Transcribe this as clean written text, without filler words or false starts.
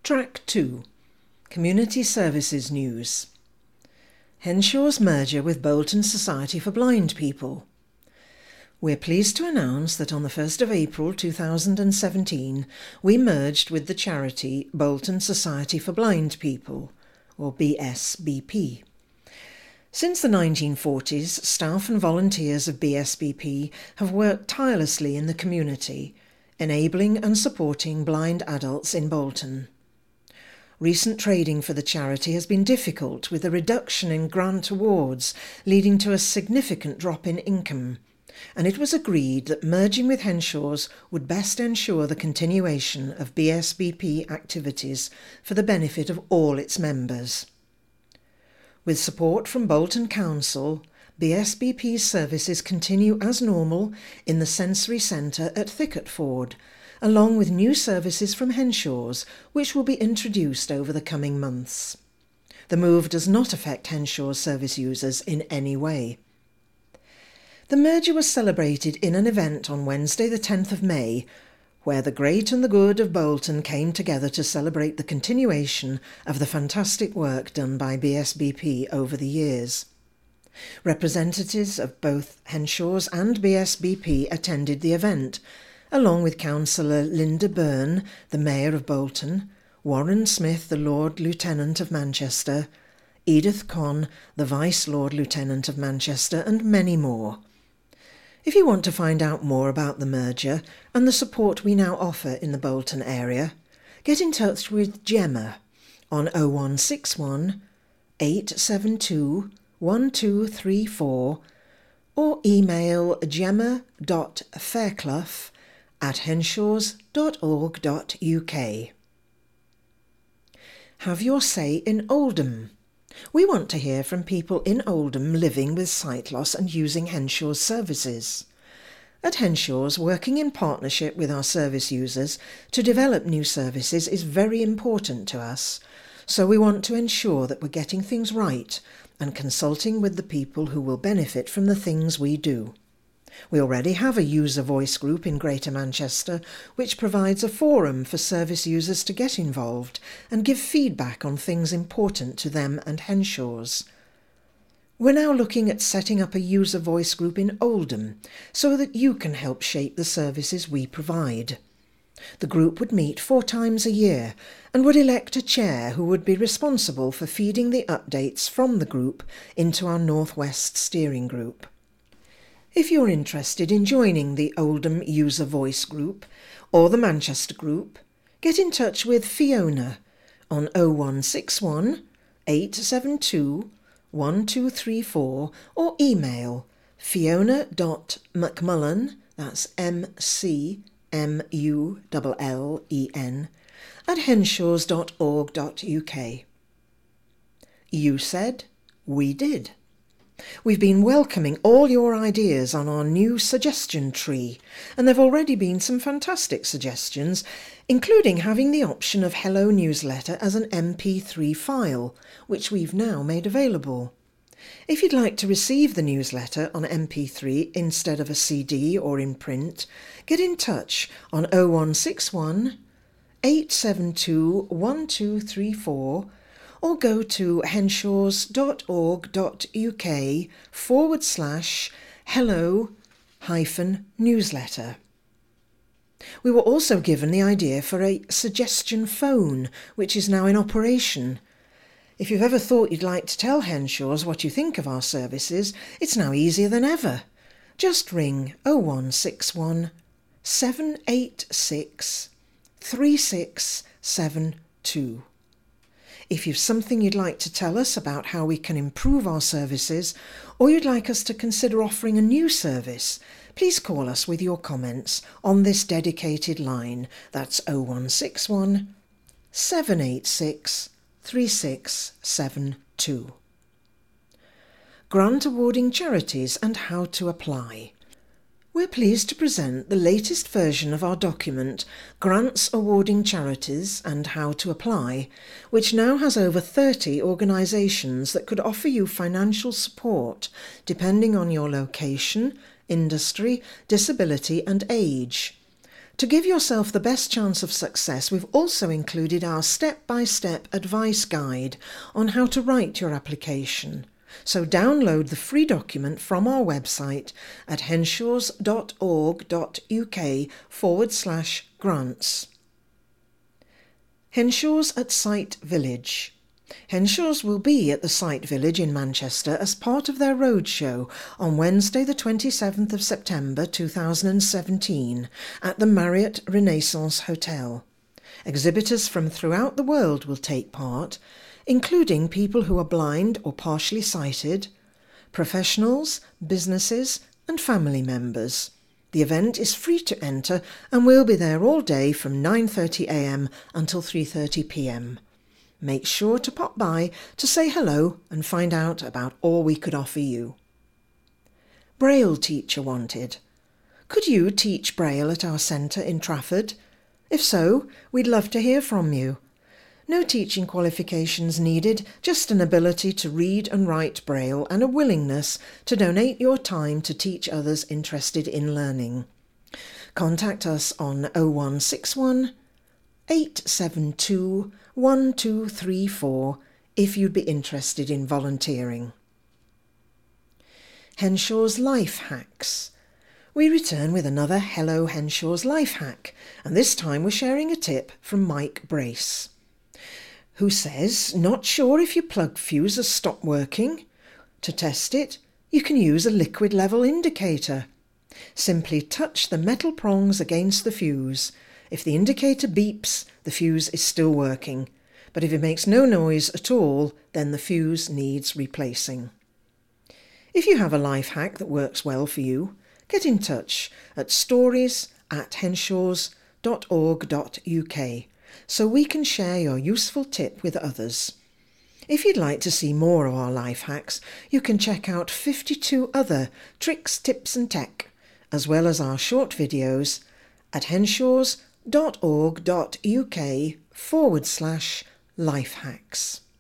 Track 2. Community Services News. Henshaw's merger with Bolton Society for Blind People. We're pleased to announce that on the 1st of April 2017 we merged with the charity Bolton Society for Blind People, or BSBP. Since the 1940s, staff and volunteers of BSBP have worked tirelessly in the community, enabling and supporting blind adults in Bolton. Recent trading for the charity has been difficult, with a reduction in grant awards leading to a significant drop in income, and it was agreed that merging with Henshaw's would best ensure the continuation of BSBP activities for the benefit of all its members. With support from Bolton Council, BSBP's services continue as normal in the Sensory Centre at Thicketford, along with new services from Henshaw's, which will be introduced over the coming months. The move does not affect Henshaw's service users in any way. The merger was celebrated in an event on Wednesday the 10th of May, where the great and the good of Bolton came together to celebrate the continuation of the fantastic work done by BSBP over the years. Representatives of both Henshaw's and BSBP attended the event, along with Councillor Linda Byrne, the Mayor of Bolton, Warren Smith, the Lord Lieutenant of Manchester, Edith Conn, the Vice Lord Lieutenant of Manchester, and many more. If you want to find out more about the merger and the support we now offer in the Bolton area, get in touch with Gemma on 0161 872 1234 or email gemma.fairclough@henshaws.org.uk. Have your say in Oldham. We want to hear from people in Oldham living with sight loss and using Henshaw's services. At Henshaw's, working in partnership with our service users to develop new services is very important to us, so we want to ensure that we're getting things right and consulting with the people who will benefit from the things we do. We already have a user voice group in Greater Manchester, which provides a forum for service users to get involved and give feedback on things important to them and Henshaw's. We're now looking at setting up a user voice group in Oldham so that you can help shape the services we provide. The group would meet 4 times a year and would elect a chair who would be responsible for feeding the updates from the group into our North West steering group. If you're interested in joining the Oldham User Voice Group or the Manchester Group, get in touch with Fiona on 0161 872 1234 or email fiona.mcmullen, that's MCMULLEN, @henshaws.org.uk. You said, we did. We've been welcoming all your ideas on our new suggestion tree, and there have already been some fantastic suggestions, including having the option of Hello Newsletter as an MP3 file, which we've now made available. If you'd like to receive the newsletter on MP3 instead of a CD or in print, get in touch on 0161 872 1234 or go to henshaws.org.uk/hello-newsletter. We were also given the idea for a suggestion phone, which is now in operation. If you've ever thought you'd like to tell Henshaw's what you think of our services, it's now easier than ever. Just ring 0161 786 3672. If you've something you'd like to tell us about how we can improve our services, or you'd like us to consider offering a new service, please call us with your comments on this dedicated line. That's 0161 786 3672. Grant awarding charities and how to apply. We're pleased to present the latest version of our document, Grants Awarding Charities and How to Apply, which now has over 30 organisations that could offer you financial support depending on your location, industry, disability and age. To give yourself the best chance of success, we've also included our step-by-step advice guide on how to write your application. So download the free document from our website at henshaws.org.uk/grants. Henshaws at Sight Village. Henshaws will be at the Sight Village in Manchester as part of their roadshow on Wednesday the 27th of September 2017 at the Marriott Renaissance Hotel. Exhibitors from throughout the world will take part, including people who are blind or partially sighted, professionals, businesses and family members. The event is free to enter and we'll be there all day from 9:30 a.m. until 3:30 p.m. Make sure to pop by to say hello and find out about all we could offer you. Braille teacher wanted. Could you teach Braille at our centre in Trafford? If so, we'd love to hear from you. No teaching qualifications needed, just an ability to read and write Braille and a willingness to donate your time to teach others interested in learning. Contact us on 0161 872 1234 if you'd be interested in volunteering. Henshaw's Life Hacks. We return with another Hello Henshaw's Life Hack, and this time we're sharing a tip from Mike Brace, who says, not sure if your plug fuse has stopped working? To test it, you can use a liquid level indicator. Simply touch the metal prongs against the fuse. If the indicator beeps, the fuse is still working, but if it makes no noise at all, then the fuse needs replacing. If you have a life hack that works well for you, get in touch at stories@henshaws.org.uk so we can share your useful tip with others. If you'd like to see more of our life hacks, you can check out 52 other tricks, tips and tech, as well as our short videos at henshaws.org.uk/lifehacks.